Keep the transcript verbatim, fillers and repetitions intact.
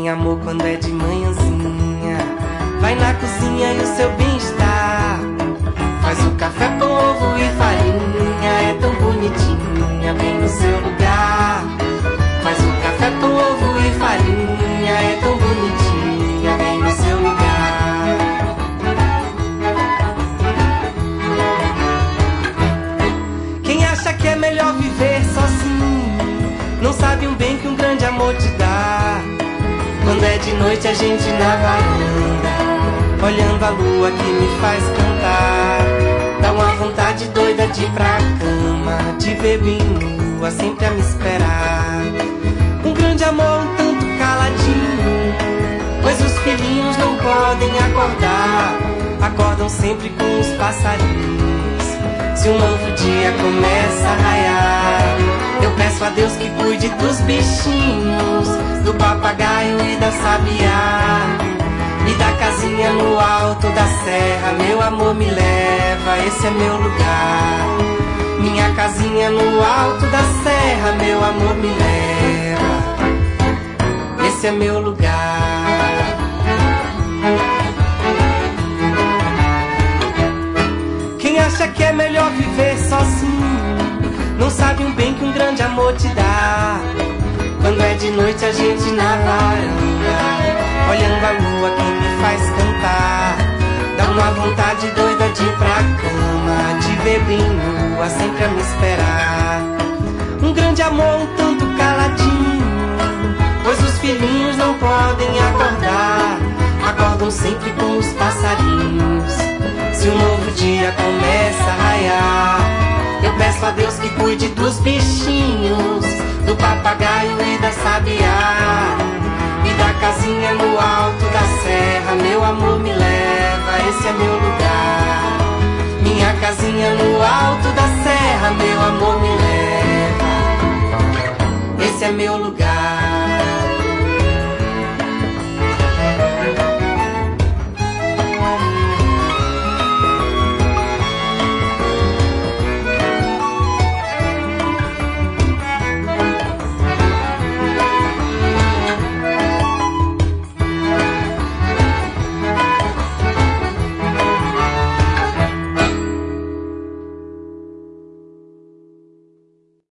tem amor quando é de manhãzinha. Vai na cozinha e o seu bem-estar. Faz o café com ovo e farinha. É tão bonitinha, bem no seu lugar. Faz o café com ovo e farinha. É tão bonitinha, bem no seu lugar. Quem acha que é melhor viver sozinho não sabe um bem que um grande amor te dá. Quando é de noite a gente na varanda, olhando a lua que me faz cantar. Dá uma vontade doida de ir pra cama, de ver bem nua, sempre a me esperar. Um grande amor um tanto caladinho, pois os filhinhos não podem acordar. Acordam sempre com os passarinhos. Se um novo dia começa a raiar, eu peço a Deus que cuide dos bichinhos, do papagaio e da sabiá, e da casinha no alto da serra. Meu amor me leva, esse é meu lugar. Minha casinha no alto da serra, meu amor me leva, esse é meu lugar. Quem acha que é melhor viver sozinho não sabe um bem que um grande amor te dá. Quando é de noite a gente na varanda, olhando a lua que me faz cantar. Dá uma vontade doida de ir pra cama, de ver bem nua, sempre a me esperar. Um grande amor um tanto caladinho, pois os filhinhos não podem acordar. Acordam sempre com os passarinhos. Se um novo dia começa a raiar, eu peço a Deus que cuide dos bichinhos, do papagaio e da sabiá, e da casinha no alto da serra. Meu amor me leva, esse é meu lugar. Minha casinha no alto da serra, meu amor me leva, esse é meu lugar.